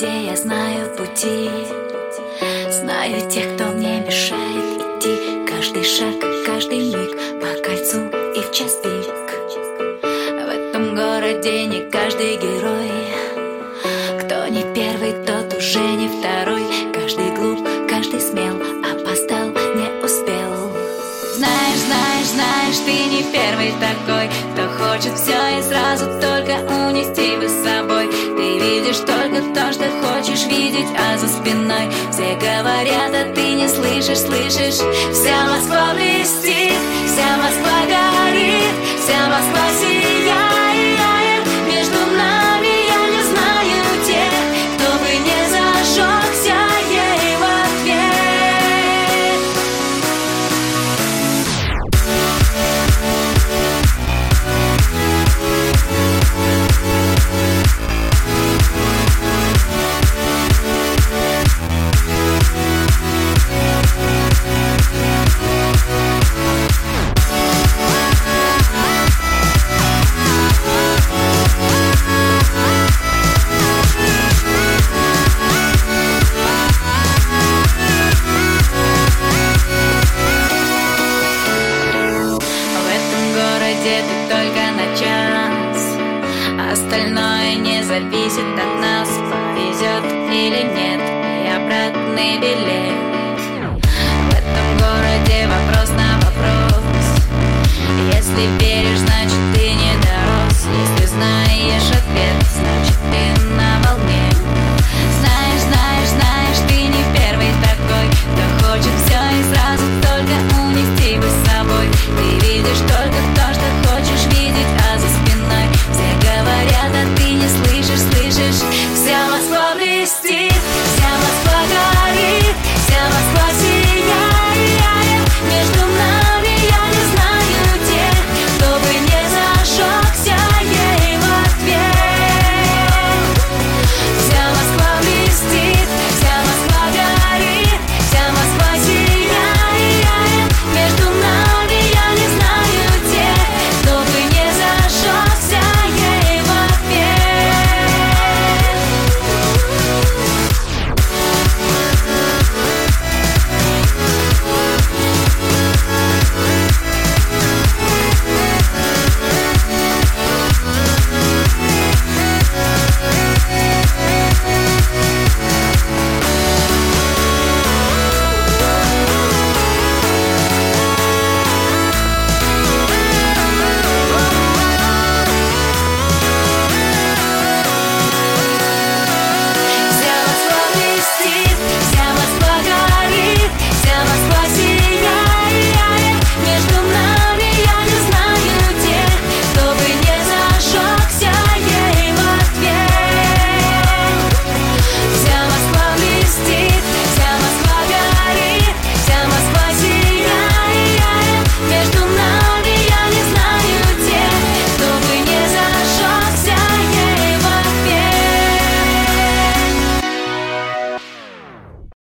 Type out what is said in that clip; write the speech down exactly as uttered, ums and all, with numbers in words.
городе я знаю пути, знаю тех, кто мне мешает идти. Каждый шаг, каждый миг по кольцу и в час пик. В этом городе не каждый герой. Кто не первый, тот уже не второй. Каждый глуп, каждый смел, опоздал, не успел. Знаешь, знаешь, знаешь, ты не первый такой, кто хочет все и сразу только унести бы с собой. Ты видишь только то, что хочешь видеть, а за спиной все говорят, а ты не слышишь, слышишь. Вся Москва блестит, вся Москва горит, вся Москва сияет.